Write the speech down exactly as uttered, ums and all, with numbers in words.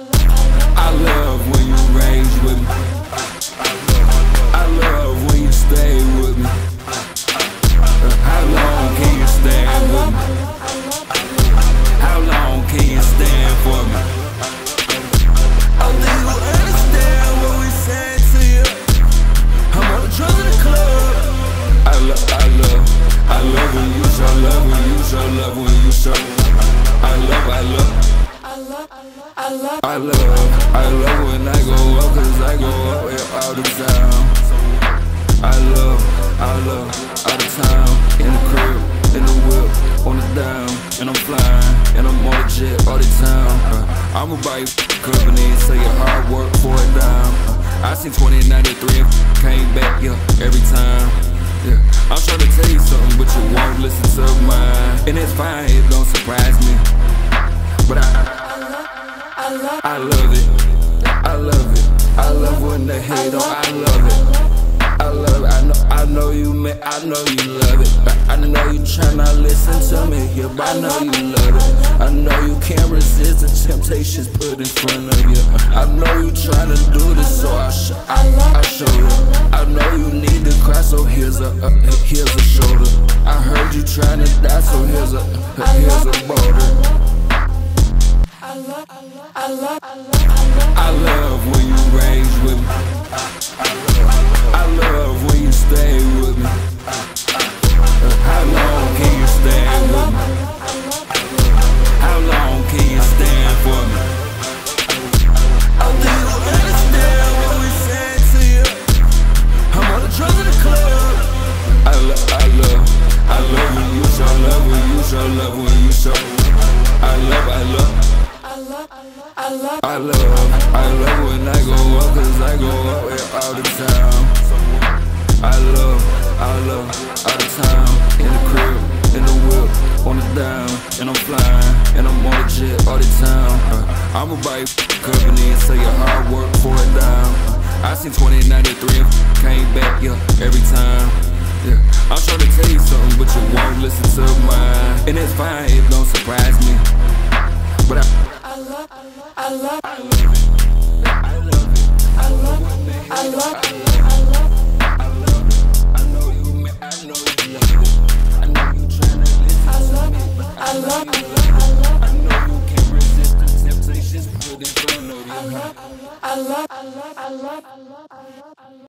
I love when you rage with me. I love when you stay with me. How long can you stand with me? How long can you stand for me? I think you understand what we said to you. I'm on the drums in the club. I love, I love, I love when you show love, when you show love, when you show. I love, I love, I love, I love, I love, I love when I go up, cause I go up here all the time. I love, I love, all the time. In the crib, in the whip, on the down, and I'm flying, and I'm on the jet all the time. uh, I'ma buy you company and say your hard work for it down. uh, I seen twenty ninety-three and came back, yeah, every time. Yeah, I'm trying to tell you something, but you won't listen to mine. And it's fine, it don't surprise me. But I, I, love, I love it, I love it, I love when they hate on, I love it. I love it, I know, I know you, man, I know you love it. I, I know you tryna listen to me, yeah, but I know you love it. I know you can't resist the temptations put in front of you. I know you tryna do this, so I, sh I, I show you. I know you need to cry, so here's a, uh, here's a shoulder. I heard you tryna die, so here's a, uh, here's a boulder. I love, I love, I love, I love, I love when you rage with me. I love when you stay with me. How long can you stand with me? How long can you stand for me? I think you understand what we said to you. I'm on the drums in the club. I love, I love, I love when you show love, when you show love, when you show. I love, I love. I love, I love, I love, I love when I go up, cause I go up here all the time. I love, I love, all the time. In the crib, in the whip, on the down, and I'm flying, and I'm on the jet all the time. uh, I'ma buy you company and say your hard work for it down. uh, I seen twenty ninety-three and came back, yeah, every time. Yeah, I'm trying to tell you something, but you won't listen to mine. And it's fine, it don't surprise me. But I, I love, I love, I love it. I love it. I love, I love, I love, I love it. I know you, man, I know you love it. I know you tryna listen to me, but I love, I love, I know you can't resist the temptations put in front of you. I love, I love, I love, I love, I love, I love.